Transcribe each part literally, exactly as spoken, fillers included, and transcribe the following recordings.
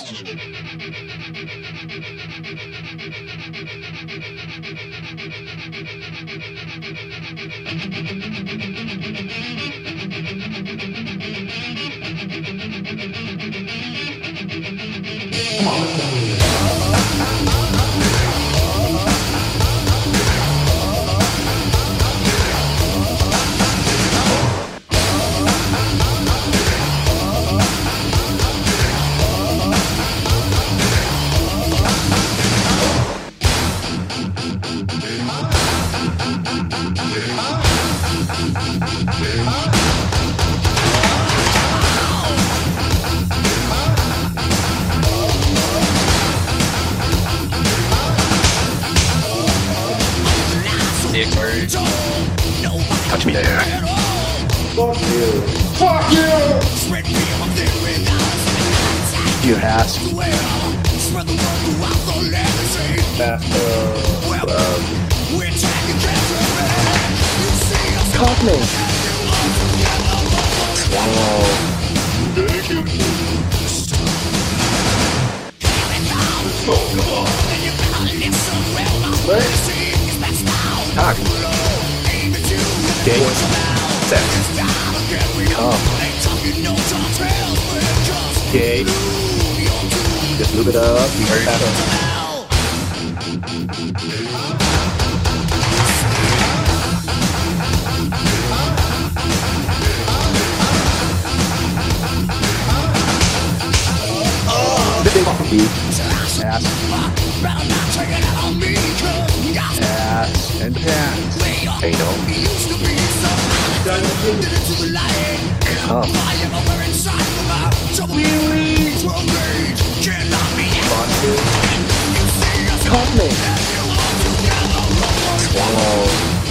Dick word. Touch me there. Fuck you. Fuck you! You ass. That, uh, um, Cock me. Wow. Cock. Gay. Sex. Come. Gay. Just move it up. You heard that. Ass. Ass and pants. Anal. Come. Call me. Swallow.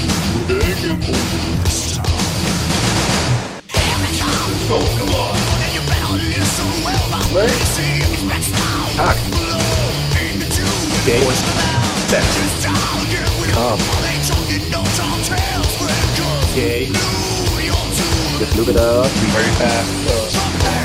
Cock. Gay. Sex. Come. Gay. Just move it up. Very fast.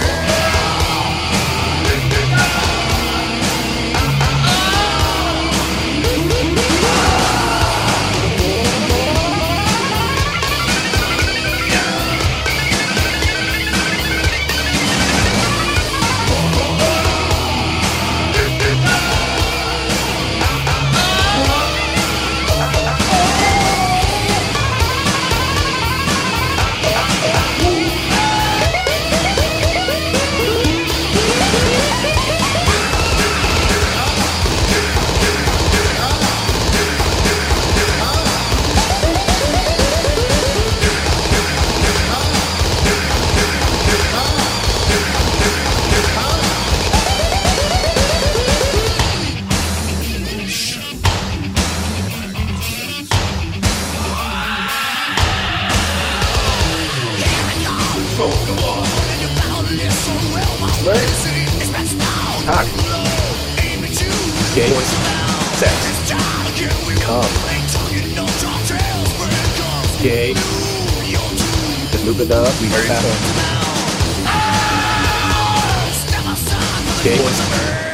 Cock. Gay. Sex. Come. Gay. Just move it up. Very fast. Gay.